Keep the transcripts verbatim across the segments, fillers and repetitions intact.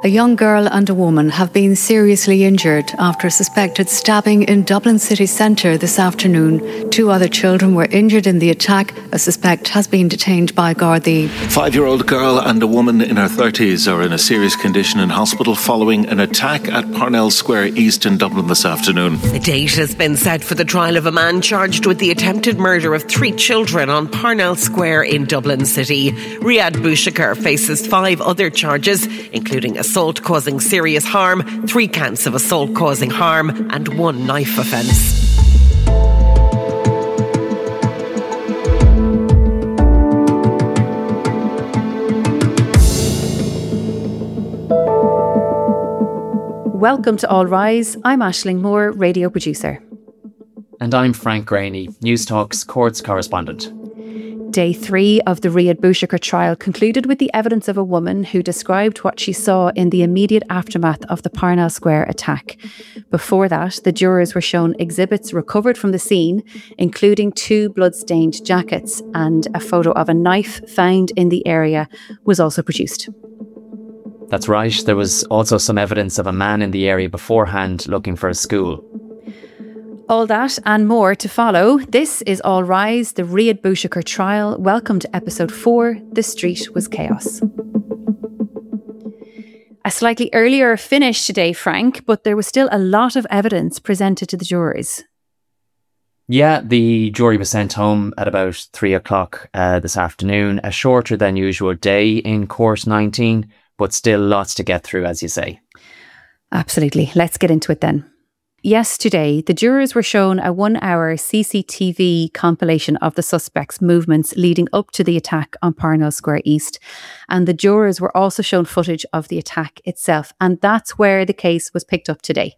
A young girl and a woman have been seriously injured after a suspected stabbing in Dublin city centre this afternoon. Two other children were injured in the attack. A suspect has been detained by Gardaí. Five-year-old girl and a woman in her thirties are in a serious condition in hospital following an attack at Parnell Square East in Dublin this afternoon. The date has been set for the trial of a man charged with the attempted murder of three children on Parnell Square in Dublin City. Riyad Bouchakar faces five other charges, including assault causing serious harm, three counts of assault causing harm, and one knife offence. Welcome to All Rise. I'm Aisling Moore, radio producer. And I'm Frank Graney, News Talk's courts correspondent. Day three of the Riyad Bouchakar trial concluded with the evidence of a woman who described what she saw in the immediate aftermath of the Parnell Square attack. Before that, the jurors were shown exhibits recovered from the scene, including two blood-stained jackets, and a photo of a knife found in the area was also produced. That's right. There was also some evidence of a man in the area beforehand looking for a school. All that and more to follow. This is All Rise, the Riyad Bouchakar trial. Welcome to episode four, The Street Was Chaos. A slightly earlier finish today, Frank, but there was still a lot of evidence presented to the jurors. Yeah, the jury was sent home at about three o'clock uh, this afternoon. A shorter than usual day in court nineteen, but still lots to get through, as you say. Absolutely. Let's get into it then. Yesterday, the jurors were shown a one-hour C C T V compilation of the suspects' movements leading up to the attack on Parnell Square East. And the jurors were also shown footage of the attack itself. And that's where the case was picked up today.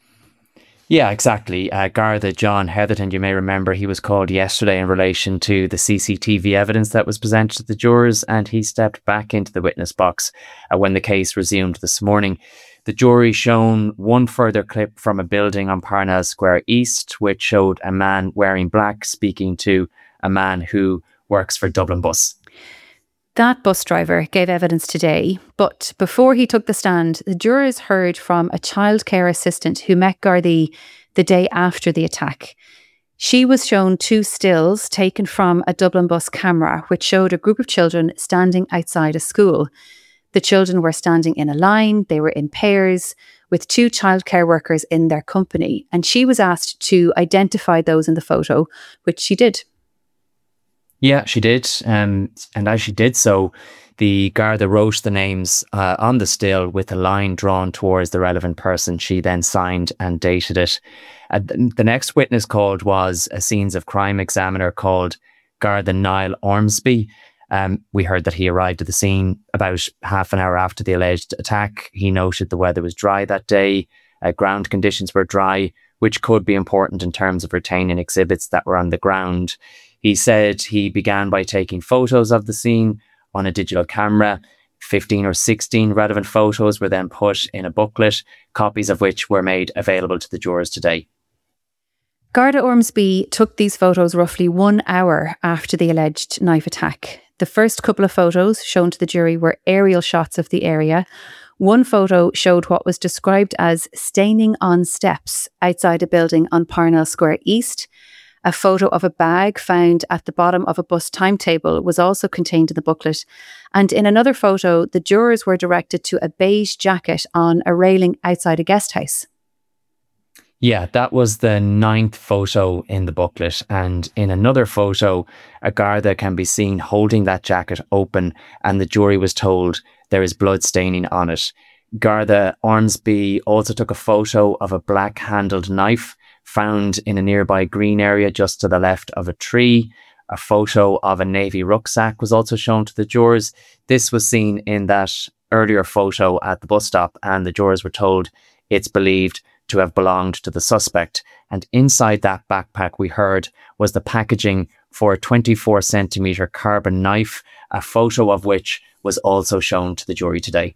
Yeah, exactly. Uh, Garda John Heatherton, you may remember, he was called yesterday in relation to the C C T V evidence that was presented to the jurors, and he stepped back into the witness box uh, when the case resumed this morning. The jury shown one further clip from a building on Parnell Square East, which showed a man wearing black speaking to a man who works for Dublin Bus. That bus driver gave evidence today, but before he took the stand, the jurors heard from a childcare assistant who met Gardaí the day after the attack. She was shown two stills taken from a Dublin Bus camera, which showed a group of children standing outside a school. The children were standing in a line, they were in pairs, with two childcare workers in their company, and she was asked to identify those in the photo, which she did. Yeah, she did. Um, and as she did so, the Garda wrote the names uh, on the still with a line drawn towards the relevant person. She then signed and dated it. Uh, the next witness called was a scenes of crime examiner called Garda Niall Ormsby. Um, we heard that he arrived at the scene about half an hour after the alleged attack. He noted the weather was dry that day. Uh, ground conditions were dry, which could be important in terms of retaining exhibits that were on the ground. He said he began by taking photos of the scene on a digital camera. fifteen or sixteen relevant photos were then put in a booklet, copies of which were made available to the jurors today. Garda Ormsby took these photos roughly one hour after the alleged knife attack. The first couple of photos shown to the jury were aerial shots of the area. One photo showed what was described as staining on steps outside a building on Parnell Square East. A photo of a bag found at the bottom of a bus timetable was also contained in the booklet. And in another photo, the jurors were directed to a beige jacket on a railing outside a guest house. Yeah, that was the ninth photo in the booklet. And in another photo, a Garda can be seen holding that jacket open, and the jury was told there is blood staining on it. Garda Ormsby also took a photo of a black-handled knife found in a nearby green area just to the left of a tree. A photo of a navy rucksack was also shown to the jurors. This was seen in that earlier photo at the bus stop, and the jurors were told it's believed to have belonged to the suspect. And inside that backpack, we heard, was the packaging for a twenty-four centimetre carbon knife, a photo of which was also shown to the jury today.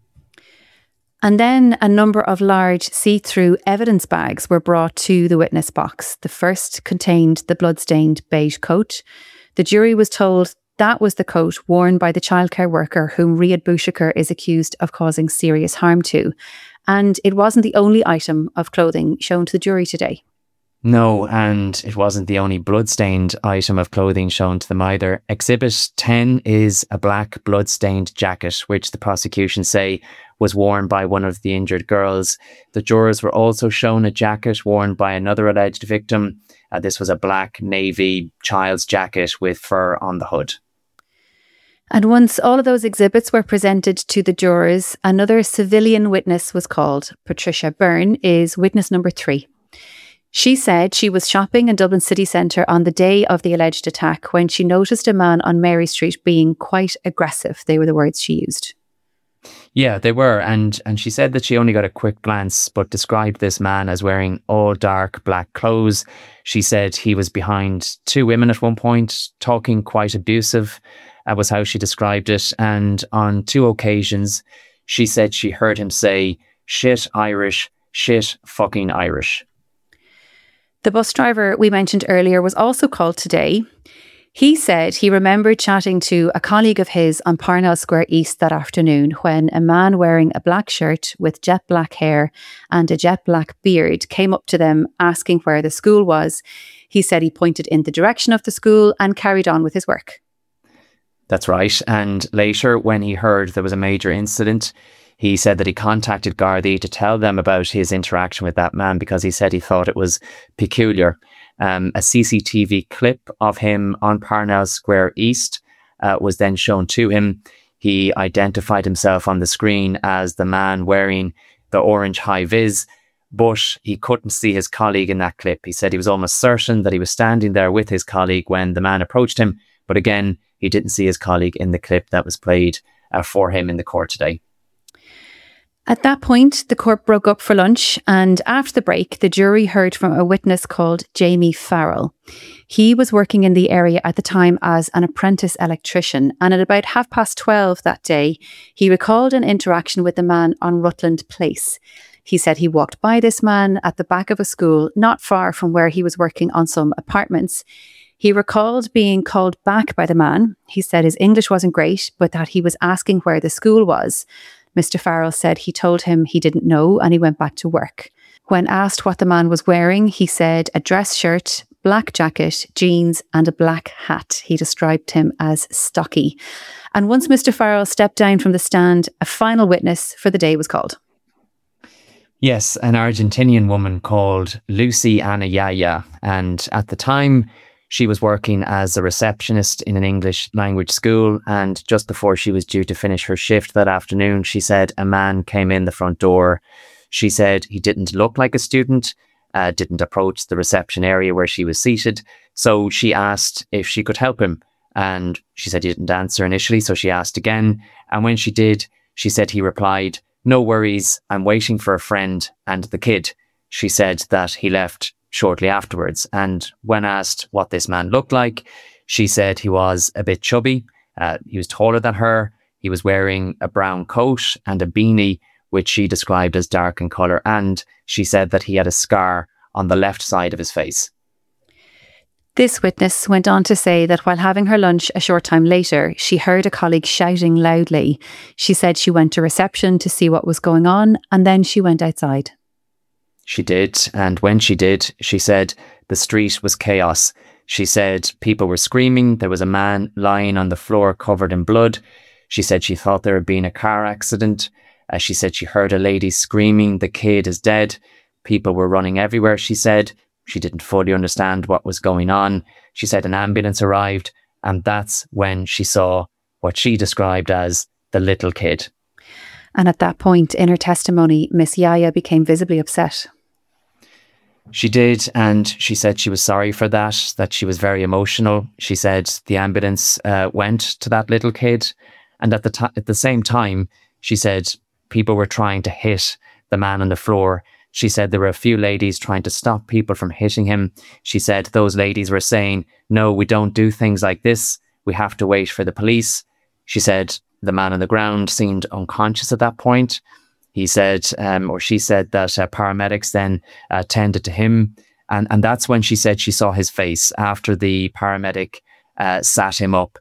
And then a number of large see-through evidence bags were brought to the witness box. The first contained the blood-stained beige coat. The jury was told That was the coat worn by the childcare worker whom Riyad Boushakar is accused of causing serious harm to. And it wasn't the only item of clothing shown to the jury today. No, and it wasn't the only blood-stained item of clothing shown to them either. Exhibit ten is a black blood-stained jacket, which the prosecution say was worn by one of the injured girls. The jurors were also shown a jacket worn by another alleged victim. Uh, this was a black navy child's jacket with fur on the hood. And once all of those exhibits were presented to the jurors, another civilian witness was called. Patricia Byrne is witness number three. She said she was shopping in Dublin city centre on the day of the alleged attack when she noticed a man on Mary Street being quite aggressive. They were the words she used. Yeah, they were. And and she said that she only got a quick glance, but described this man as wearing all dark black clothes. She said he was behind two women at one point, talking quite abusive, uh, was how she described it. And on two occasions, she said she heard him say, "Shit Irish, shit fucking Irish." The bus driver we mentioned earlier was also called today. He said he remembered chatting to a colleague of his on Parnell Square East that afternoon when a man wearing a black shirt with jet black hair and a jet black beard came up to them asking where the school was. He said he pointed in the direction of the school and carried on with his work. That's right. And later, when he heard there was a major incident, he said that he contacted Gardaí to tell them about his interaction with that man because he said he thought it was peculiar. Um, a C C T V clip of him on Parnell Square East uh, was then shown to him. He identified himself on the screen as the man wearing the orange high-vis, but he couldn't see his colleague in that clip. He said he was almost certain that he was standing there with his colleague when the man approached him, but again, he didn't see his colleague in the clip that was played uh, for him in the court today. At that point, the court broke up for lunch, and after the break, the jury heard from a witness called Jamie Farrell. He was working in the area at the time as an apprentice electrician, and at about half past twelve that day, he recalled an interaction with the man on Rutland Place. He said he walked by this man at the back of a school not far from where he was working on some apartments. He recalled being called back by the man. He said his English wasn't great, but that he was asking where the school was. Mister Farrell said he told him he didn't know and he went back to work. When asked what the man was wearing, he said a dress shirt, black jacket, jeans and a black hat. He described him as stocky. And once Mister Farrell stepped down from the stand, a final witness for the day was called. Yes, an Argentinian woman called Lucy Ana Yaya. And at the time, she was working as a receptionist in an English language school, and just before she was due to finish her shift that afternoon, she said a man came in the front door. She said he didn't look like a student, uh, didn't approach the reception area where she was seated, so she asked if she could help him, and she said he didn't answer initially, so she asked again, and when she did, she said he replied, "No worries, I'm waiting for a friend and the kid." She said that he left shortly afterwards. And when asked what this man looked like, she said he was a bit chubby. Uh, he was taller than her. He was wearing a brown coat and a beanie, which she described as dark in colour. And she said that he had a scar on the left side of his face. This witness went on to say that while having her lunch a short time later, she heard a colleague shouting loudly. She said she went to reception to see what was going on, and then she went outside. She did, and when she did, she said the street was chaos. She said people were screaming, there was a man lying on the floor covered in blood. She said she thought there had been a car accident. Uh, she said she heard a lady screaming, "The kid is dead." People were running everywhere, she said. She didn't fully understand what was going on. She said an ambulance arrived, and that's when she saw what she described as the little kid. And at that point in her testimony, Miss Yaya became visibly upset. She did, and she said she was sorry for that, that she was very emotional. She said the ambulance uh, went to that little kid, and at the t- at the same time, she said people were trying to hit the man on the floor. She said there were a few ladies trying to stop people from hitting him. She said those ladies were saying, "No, we don't do things like this. We have to wait for the police." She said the man on the ground seemed unconscious at that point. He said, um, or she said that uh, paramedics then uh, tended to him. And, and that's when she said she saw his face after the paramedic uh, sat him up.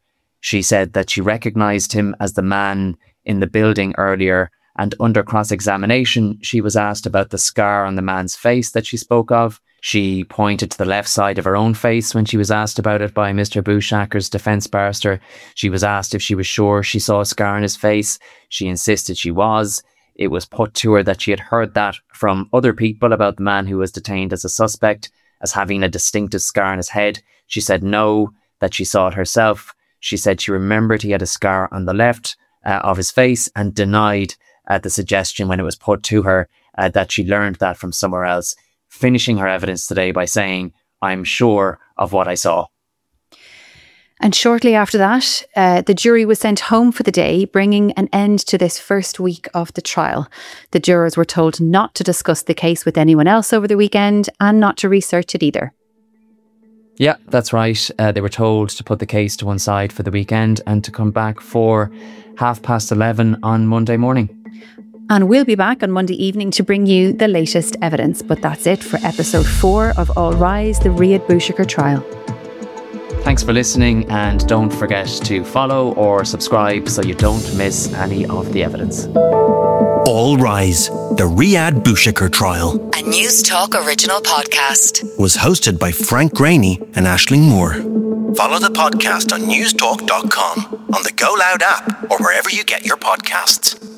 She said that she recognised him as the man in the building earlier, and under cross-examination, she was asked about the scar on the man's face that she spoke of. She pointed to the left side of her own face when she was asked about it by Mister Bushacker's defence barrister. She was asked if she was sure she saw a scar on his face. She insisted she was. It was put to her that she had heard that from other people about the man who was detained as a suspect as having a distinctive scar on his head. She said no, that she saw it herself. She said she remembered he had a scar on the left uh, of his face, and denied uh, the suggestion when it was put to her uh, that she learned that from somewhere else, finishing her evidence today by saying, "I'm sure of what I saw." And shortly after that, uh, the jury was sent home for the day, bringing an end to this first week of the trial. The jurors were told not to discuss the case with anyone else over the weekend and not to research it either. Yeah, that's right. Uh, they were told to put the case to one side for the weekend and to come back for half past eleven on Monday morning. And we'll be back on Monday evening to bring you the latest evidence. But that's it for episode four of All Rise, the Riad Bushakar trial. Thanks for listening, and don't forget to follow or subscribe so you don't miss any of the evidence. All Rise, the Riad Bushakar trial. A News Talk original podcast. Was hosted by Frank Graney and Aisling Moore. Follow the podcast on newstalk dot com, on the Go Loud app, or wherever you get your podcasts.